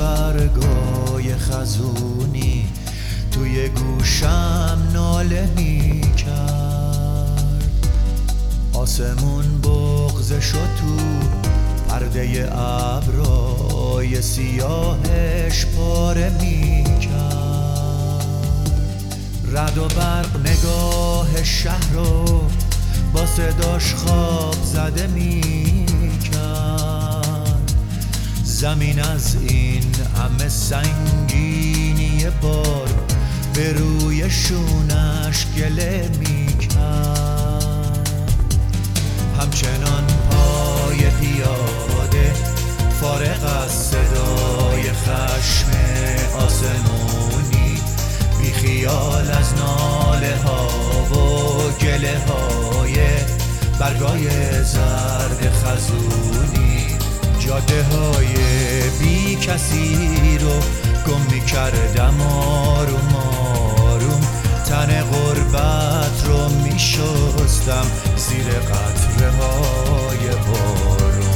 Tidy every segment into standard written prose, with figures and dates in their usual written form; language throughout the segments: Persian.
برگای خزونی توی گوشم ناله می کرد. آسمون بغض شد تو پرده ابرای سیاهش پاره می کرد. رعد و برق نگاه شهر رو با صداش خواب زده می کرد. زمین از این همه سنگینی بار به روی شونش گله می کرد. همچنان پای پیاده فارغ از صدای خشم آسمونی، بی خیال از ناله ها و گله های برگای زرد خزونی، جاده های بی کسی رو گم می کردم آروم آروم. تن غربت رو می شستم زیر قطره های بارون.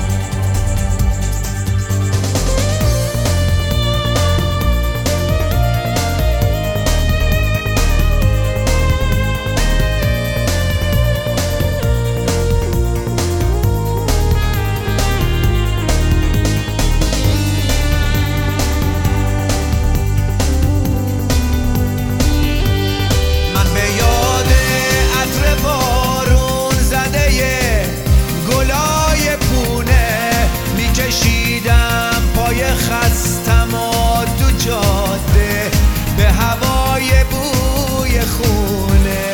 خستم و تو جاده به هوای بوی خونه،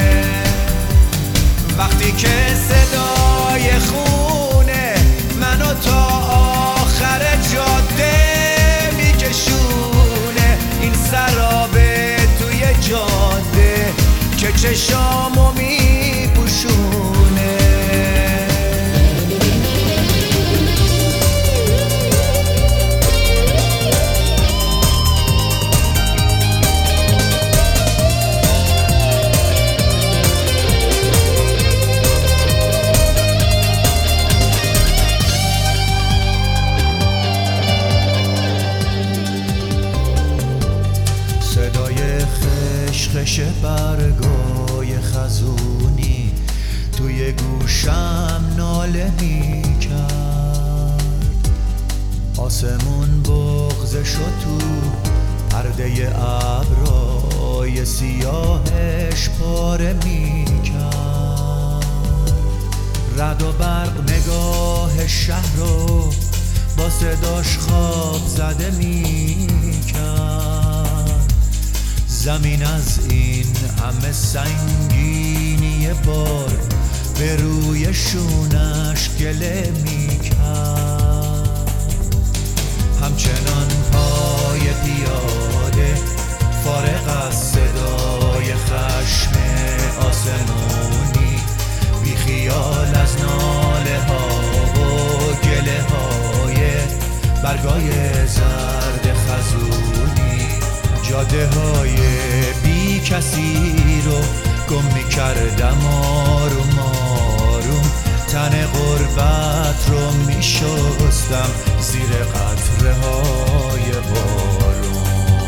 وقتی که صدای خونه منو تا آخر جاده میکشونه. این سرابه توی جاده که چشامو میپوشونه. خش برگای خزونی توی گوشم ناله می کرد. آسمون بغض شد تو پرده ابرای سیاهش پاره می کرد. رعد و برق نگاه شهر رو با صداش خواب زده می کرد. زمین از این همه سنگینی بار به روی شونش گله می کرد. همچنان پای پیاده فارغ از صدای خشم آسمونی، بی خیال از ناله ها و گله های برگای زرد خزونی، جاده های بی کسی رو گم می کردم آروم آروم. تن غربت رو می شستم زیر قطره های بارون.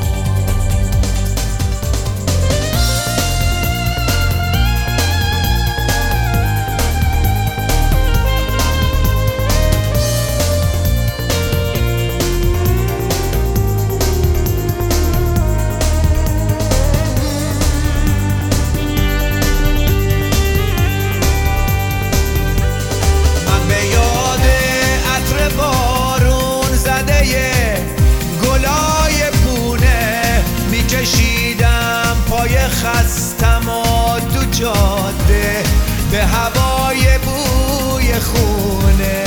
خستم و تو جاده به هوای بوی خونه،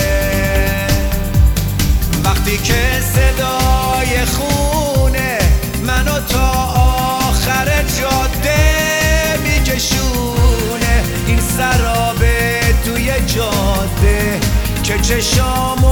وقتی که صدای خونه منو تا آخر جاده میکشونه. این سرابه توی جاده که چشام